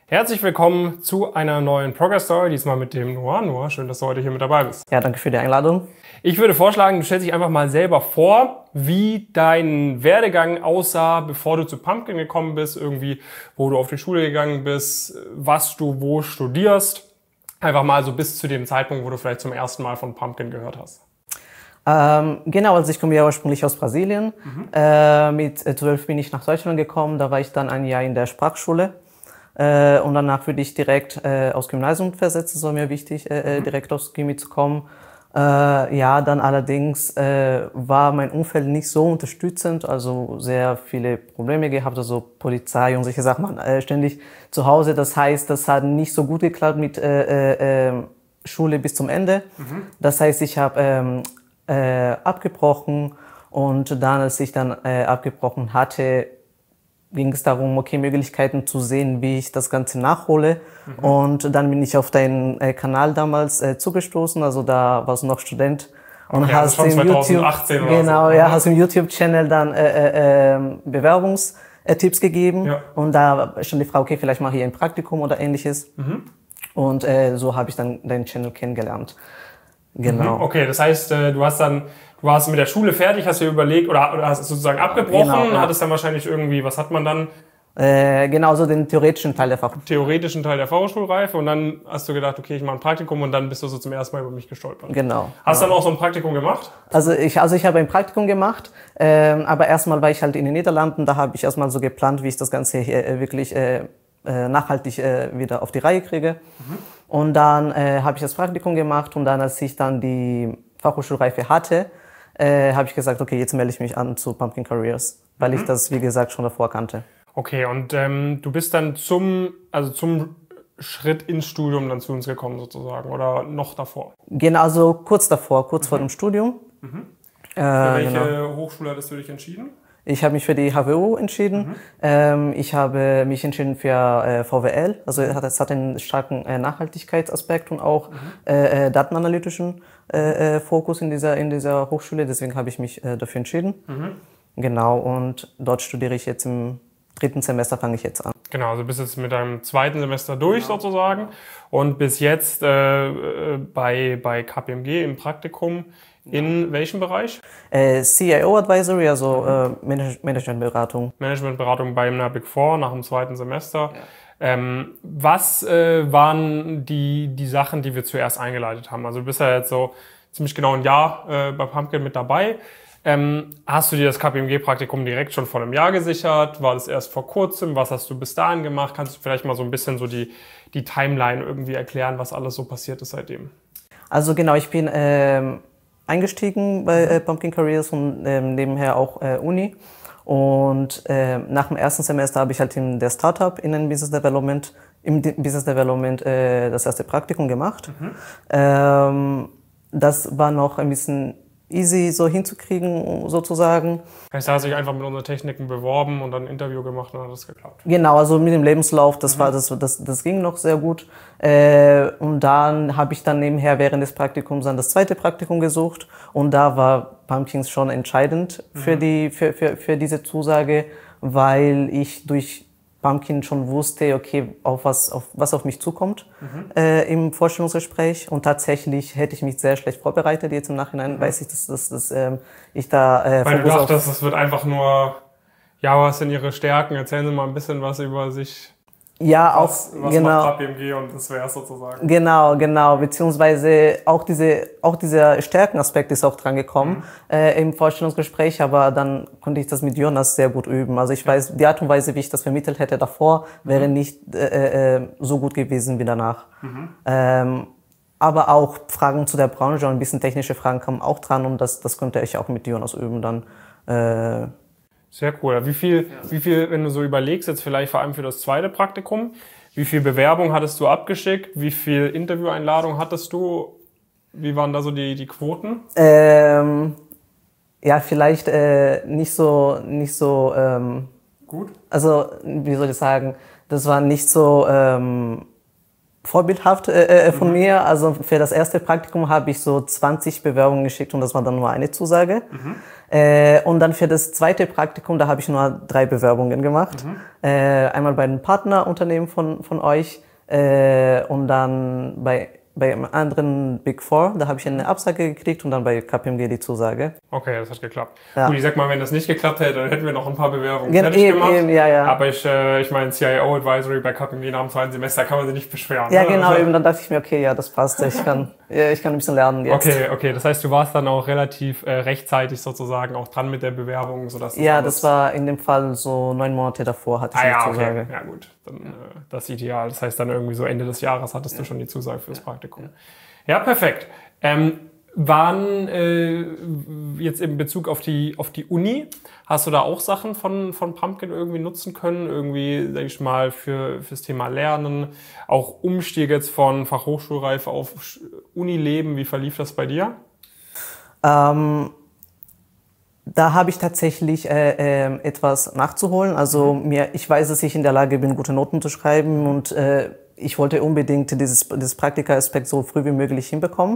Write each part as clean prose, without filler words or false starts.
Herzlich willkommen zu einer neuen Progress Story, diesmal mit dem Noah. Noah, schön, dass du heute hier mit dabei bist. Ja, danke für die Einladung. Ich würde vorschlagen, du stellst dich einfach mal selber vor, wie dein Werdegang aussah, bevor du zu Pumpkin gekommen bist, irgendwie, wo du auf die Schule gegangen bist, was du wo studierst. Einfach mal so bis zu dem Zeitpunkt, wo du vielleicht zum ersten Mal von Pumpkin gehört hast. Genau, also ich komme ja ursprünglich aus Brasilien. Mit 12 bin ich nach Deutschland gekommen, da war ich dann ein Jahr in der Sprachschule. Und danach würde ich direkt aufs Gymnasium versetzt. Es war mir wichtig, direkt aufs Gymi zu kommen. Ja, dann allerdings war mein Umfeld nicht so unterstützend, also sehr viele Probleme gehabt, also Polizei und solche Sachen waren ständig zu Hause. Das heißt, das hat nicht so gut geklappt mit Schule bis zum Ende. Das heißt, ich habe abgebrochen und dann, als ich dann abgebrochen hatte, ging es darum, okay, Möglichkeiten zu sehen, wie ich das Ganze nachhole. Und dann bin ich auf deinen Kanal damals zugestoßen, also da warst du noch Student. Und okay, hast also schon im 2018 YouTube, oder genau, so. ja, hast im YouTube-Channel dann Bewerbungstipps gegeben. Ja. Und da stand die Frage, okay, vielleicht mache ich ein Praktikum oder ähnliches. Und so habe ich dann deinen Channel kennengelernt. Genau. Okay, das heißt, du warst mit der Schule fertig, hast dir überlegt oder hast es sozusagen abgebrochen, Genau, ja. hattest dann wahrscheinlich irgendwie, was hat man dann? Genau, so den theoretischen Teil der Fachhochschulreife und dann hast du gedacht, okay, ich mache ein Praktikum und dann bist du so zum ersten Mal über mich gestolpert. Genau. Hast du dann auch so ein Praktikum gemacht? Also ich habe ein Praktikum gemacht, aber erstmal war ich halt in den Niederlanden, da habe ich erstmal so geplant, wie ich das Ganze hier wirklich nachhaltig wieder auf die Reihe kriege. Und dann habe ich das Praktikum gemacht und dann, als ich dann die Fachhochschulreife hatte, habe ich gesagt, okay, jetzt melde ich mich an zu Pumpkin Careers, weil ich das, wie gesagt, schon davor kannte. Okay, und du bist dann zum Schritt ins Studium dann zu uns gekommen sozusagen oder noch davor? Genau, also kurz davor, kurz vor dem Studium. Für welche Hochschule hattest du dich entschieden? Ich habe mich für die HWU entschieden. Ich habe mich entschieden für VWL. Also es hat einen starken Nachhaltigkeitsaspekt und auch datenanalytischen Fokus in dieser Hochschule. Deswegen habe ich mich dafür entschieden. Genau, und dort studiere ich jetzt im 3. Semester, fange ich jetzt an. Genau, also bist jetzt mit deinem 2. Semester durch sozusagen und bis jetzt bei KPMG im Praktikum. In welchem Bereich? CIO Advisory, also Managementberatung. Managementberatung bei einer Big Four nach dem 2. Semester. Ja. Was waren die Sachen, die wir zuerst eingeleitet haben? Also du bist ja jetzt so ziemlich genau ein Jahr bei Pumpkin mit dabei. Hast du dir das KPMG-Praktikum direkt schon vor einem Jahr gesichert? War das erst vor kurzem? Was hast du bis dahin gemacht? Kannst du vielleicht mal so ein bisschen so die Timeline irgendwie erklären, was alles so passiert ist seitdem? Also genau, ich bin eingestiegen bei Pumpkin Careers und nebenher auch Uni. Und nach dem 1. Semester habe ich halt in der Startup im Business Development das erste Praktikum gemacht. Das war noch ein bisschen easy so hinzukriegen, sozusagen. Heißt, da hast du dich einfach mit unseren Techniken beworben und dann ein Interview gemacht und dann hat das geklappt? Genau, also mit dem Lebenslauf, das ging noch sehr gut. Und dann habe ich dann nebenher während des Praktikums dann das zweite Praktikum gesucht und da war Pumpkins schon entscheidend für diese Zusage, weil ich durch Pumpkin schon wusste, okay, was auf mich zukommt im Vorstellungsgespräch. Und tatsächlich hätte ich mich sehr schlecht vorbereitet. Jetzt im Nachhinein weiß ich, dass ich da weil du dachtest, das wird einfach nur, ja, was sind Ihre Stärken? Erzählen Sie mal ein bisschen was über sich. Ja, was macht KPMG und das wäre es sozusagen. Genau. Beziehungsweise auch dieser Stärkenaspekt ist auch dran gekommen im Vorstellungsgespräch, aber dann konnte ich das mit Jonas sehr gut üben. Also ich weiß, die Art und Weise, wie ich das vermittelt hätte davor, wäre nicht so gut gewesen wie danach. Aber auch Fragen zu der Branche und ein bisschen technische Fragen kamen auch dran und das konnte ich auch mit Jonas üben dann. Sehr cool. Wie viel, wenn du so überlegst, jetzt vielleicht vor allem für das zweite Praktikum, wie viel Bewerbung hattest du abgeschickt? Wie viel Intervieweinladung hattest du? Wie waren da so die Quoten? Ja, vielleicht nicht so gut. Also, wie soll ich sagen, das war nicht so vorbildhaft von mir. Also für das erste Praktikum habe ich so 20 Bewerbungen geschickt und das war dann nur eine Zusage. Und dann für das zweite Praktikum, da habe ich nur 3 Bewerbungen gemacht. Einmal bei einem Partnerunternehmen von euch und dann bei einem anderen Big Four, da habe ich eine Absage gekriegt und dann bei KPMG die Zusage. Okay, das hat geklappt. Ja. Gut, ich sag mal, wenn das nicht geklappt hätte, dann hätten wir noch ein paar Bewerbungen fertig gemacht. Ja. Aber ich meine, CIO Advisory bei KPMG nach dem 2. Semester kann man sich nicht beschweren. Ja, ne? genau, eben dann dachte ich mir, okay, ja, das passt. Ich kann ein bisschen lernen jetzt. Okay. Das heißt, du warst dann auch relativ rechtzeitig sozusagen auch dran mit der Bewerbung, sodass das war in dem Fall so 9 Monate davor hatte ich die Zusage. Okay. Ja gut, dann das ist ideal. Das heißt, dann irgendwie so Ende des Jahres hattest du schon die Zusage fürs Praktikum. Ja, perfekt. Waren jetzt in Bezug auf die Uni, hast du da auch Sachen von Pumpkin irgendwie nutzen können? Irgendwie, sag ich mal, fürs Thema Lernen, auch Umstieg jetzt von Fachhochschulreife auf Unileben, wie verlief das bei dir? Da habe ich tatsächlich etwas nachzuholen. Also ich weiß, dass ich in der Lage bin, gute Noten zu schreiben und ich wollte unbedingt dieses Praktika-Aspekt so früh wie möglich hinbekommen.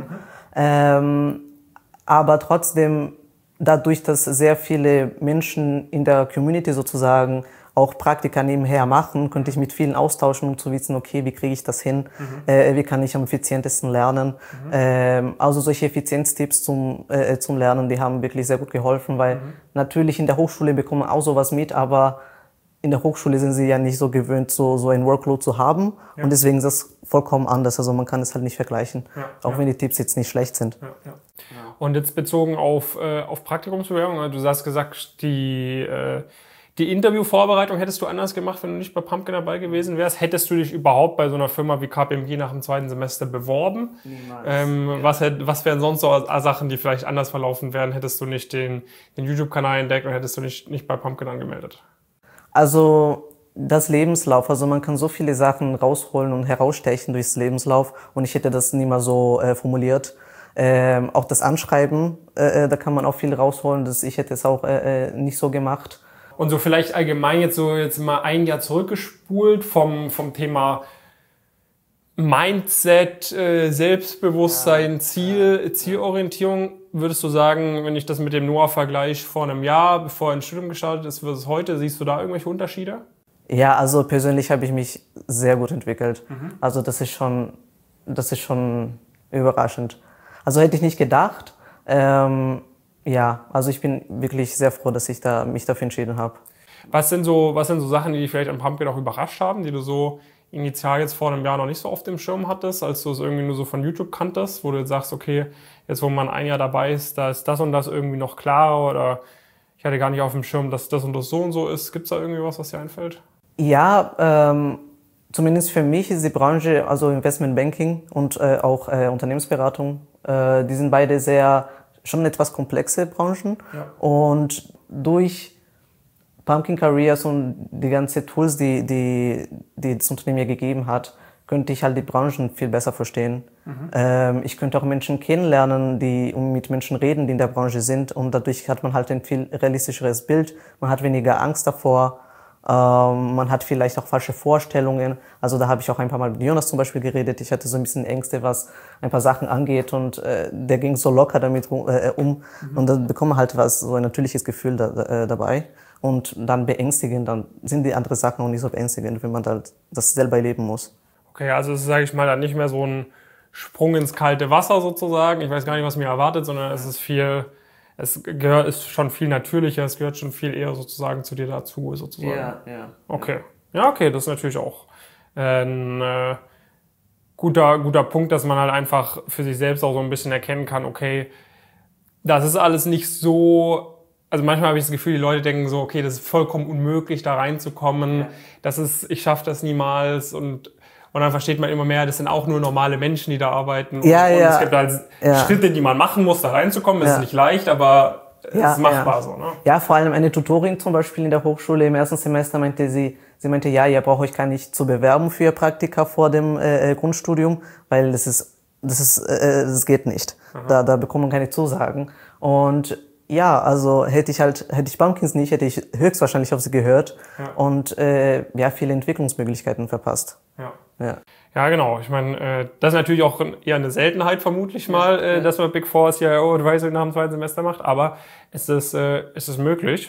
Aber trotzdem, dadurch, dass sehr viele Menschen in der Community sozusagen auch Praktika nebenher machen, konnte ich mit vielen austauschen, um zu wissen, okay, wie kriege ich das hin, wie kann ich am effizientesten lernen. Also solche Effizienztipps zum Lernen, die haben wirklich sehr gut geholfen, weil natürlich in der Hochschule bekommt man auch sowas mit, aber in der Hochschule sind sie ja nicht so gewöhnt, so ein Workload zu haben. Und deswegen ist das vollkommen anders. Also man kann es halt nicht vergleichen, auch wenn die Tipps jetzt nicht schlecht sind. Und jetzt bezogen auf Praktikumsbewerbung, du hast gesagt, die Interviewvorbereitung hättest du anders gemacht, wenn du nicht bei Pumpkin dabei gewesen wärst. Hättest du dich überhaupt bei so einer Firma wie KPMG nach dem 2. Semester beworben? Was wären sonst so Sachen, die vielleicht anders verlaufen wären? Hättest du nicht den YouTube-Kanal entdeckt und hättest du nicht bei Pumpkin angemeldet? Also das Lebenslauf, also man kann so viele Sachen rausholen und herausstechen durchs Lebenslauf und ich hätte das nie mal so formuliert. Auch das Anschreiben, da kann man auch viel rausholen, ich hätte es auch nicht so gemacht. Und so vielleicht allgemein jetzt mal ein Jahr zurückgespult vom Thema Mindset, Selbstbewusstsein, Zielorientierung. Würdest du sagen, wenn ich das mit dem Noah vergleiche vor einem Jahr, bevor er ins Studium gestartet ist, versus heute, siehst du da irgendwelche Unterschiede? Ja, also persönlich habe ich mich sehr gut entwickelt. Also das ist schon überraschend. Also hätte ich nicht gedacht. Also ich bin wirklich sehr froh, dass ich mich dafür entschieden habe. Was sind so Sachen, die dich vielleicht am Pumpkin auch überrascht haben, die du so initial jetzt vor einem Jahr noch nicht so auf dem Schirm hattest, als du es irgendwie nur so von YouTube kanntest, wo du jetzt sagst, okay, jetzt wo man ein Jahr dabei ist, da ist das und das irgendwie noch klarer oder ich hatte gar nicht auf dem Schirm, dass das und das so und so ist. Gibt es da irgendwie was dir einfällt? Ja, zumindest für mich ist die Branche, also Investment Banking und auch Unternehmensberatung, die sind beide schon etwas komplexe Branchen und durch Pumpkin Careers und die ganzen Tools, die das Unternehmen mir gegeben hat, könnte ich halt die Branchen viel besser verstehen. Ich könnte auch Menschen kennenlernen, mit Menschen reden, die in der Branche sind und dadurch hat man halt ein viel realistischeres Bild. Man hat weniger Angst davor. Man hat vielleicht auch falsche Vorstellungen. Also da habe ich auch ein paar Mal mit Jonas zum Beispiel geredet. Ich hatte so ein bisschen Ängste, was ein paar Sachen angeht und der ging so locker damit um. Und dann bekommt man halt so ein natürliches Gefühl dabei. Und dann dann sind die anderen Sachen auch nicht so beängstigend, wenn man das selber erleben muss. Okay, also es ist, sage ich mal, dann nicht mehr so ein Sprung ins kalte Wasser sozusagen. Ich weiß gar nicht, was mir erwartet, sondern es ist ist schon viel natürlicher, es gehört schon viel eher sozusagen zu dir dazu, sozusagen. Ja. Okay. Ja, okay, das ist natürlich auch ein guter Punkt, dass man halt einfach für sich selbst auch so ein bisschen erkennen kann, okay, das ist alles nicht so. Also manchmal habe ich das Gefühl, die Leute denken so, okay, das ist vollkommen unmöglich, da reinzukommen. Ich schaffe das niemals und dann versteht man immer mehr, das sind auch nur normale Menschen, die da arbeiten. Und es gibt halt Schritte, die man machen muss, da reinzukommen. Es ist nicht leicht, aber es ist machbar so. Ne? Ja, vor allem eine Tutorin zum Beispiel in der Hochschule im ersten Semester meinte sie meinte, ja, ihr braucht euch gar nicht zu bewerben für Praktika vor dem Grundstudium, weil das geht nicht. Da bekommt man keine Zusagen. Und ja, also hätte ich Pumpkins nicht, hätte ich höchstwahrscheinlich auf sie gehört und viele Entwicklungsmöglichkeiten verpasst. Ja. Ja. Ja, genau. Ich meine, das ist natürlich auch eher eine Seltenheit vermutlich mal, dass man Big Four CIO Advisory nach dem zweiten Semester macht, aber es ist möglich.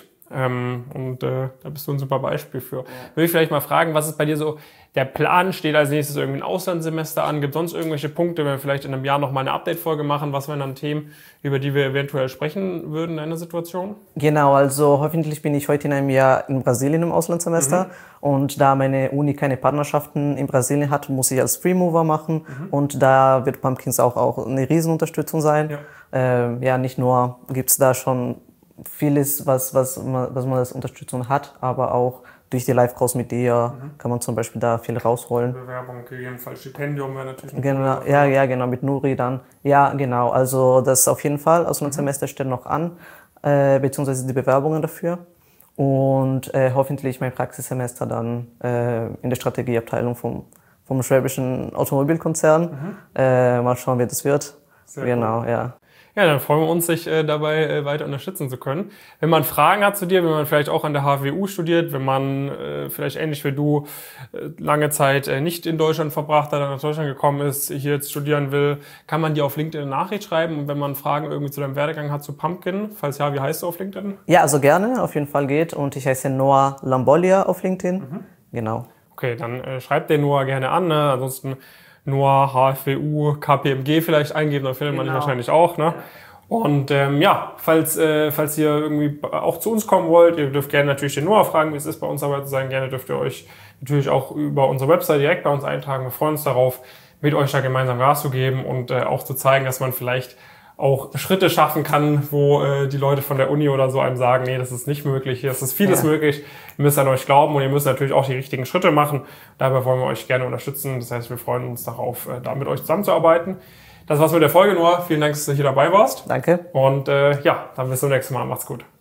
Da bist du ein super Beispiel für. Würde ich vielleicht mal fragen, was ist bei dir so der Plan? Steht als nächstes irgendwie ein Auslandssemester an? Gibt es sonst irgendwelche Punkte, wenn wir vielleicht in einem Jahr nochmal eine Update-Folge machen? Was wären dann Themen, über die wir eventuell sprechen würden in einer Situation? Genau, also hoffentlich bin ich heute in einem Jahr in Brasilien im Auslandssemester. Und da meine Uni keine Partnerschaften in Brasilien hat, muss ich als Freemover machen. Und da wird Pumpkins auch eine Riesenunterstützung sein. Ja, nicht nur gibt's da schon vieles, was man als Unterstützung hat, aber auch durch die Live-Calls mit dir kann man zum Beispiel da viel rausholen. Bewerbung, jedenfalls Stipendium wäre natürlich. Genau, ja, genau, mit Nuri dann. Ja, genau, also das auf jeden Fall. Auslandssemester steht noch an, beziehungsweise die Bewerbungen dafür. Und hoffentlich mein Praxissemester dann in der Strategieabteilung vom schwäbischen Automobilkonzern. Mal schauen, wie das wird. Sehr genau, cool. ja. Ja, dann freuen wir uns, dich dabei weiter unterstützen zu können. Wenn man Fragen hat zu dir, wenn man vielleicht auch an der HWU studiert, wenn man vielleicht ähnlich wie du lange Zeit nicht in Deutschland verbracht hat, nach Deutschland gekommen ist, hier jetzt studieren will, kann man dir auf LinkedIn eine Nachricht schreiben. Und wenn man Fragen irgendwie zu deinem Werdegang hat zu Pumpkin, falls ja, wie heißt du auf LinkedIn? Ja, also gerne, auf jeden Fall geht. Und ich heiße Noah Lambolia auf LinkedIn. Genau. Okay, dann schreibt den Noah gerne an. Ne? Ansonsten Noah, HFWU, KPMG vielleicht eingeben, dann findet man dich wahrscheinlich auch. Ne? Und falls ihr irgendwie auch zu uns kommen wollt, ihr dürft gerne natürlich den Noah fragen, wie es ist, bei uns dabei zu sein. Gerne dürft ihr euch natürlich auch über unsere Website direkt bei uns eintragen. Wir freuen uns darauf, mit euch da gemeinsam Gas zu geben und auch zu zeigen, dass man vielleicht auch Schritte schaffen kann, wo die Leute von der Uni oder so einem sagen, nee, das ist nicht möglich, hier ist vieles möglich, ihr müsst an euch glauben und ihr müsst natürlich auch die richtigen Schritte machen. Dabei wollen wir euch gerne unterstützen. Das heißt, wir freuen uns darauf, da mit euch zusammenzuarbeiten. Das war's mit der Folge, Noah. Vielen Dank, dass du hier dabei warst. Danke. Und dann bis zum nächsten Mal. Macht's gut.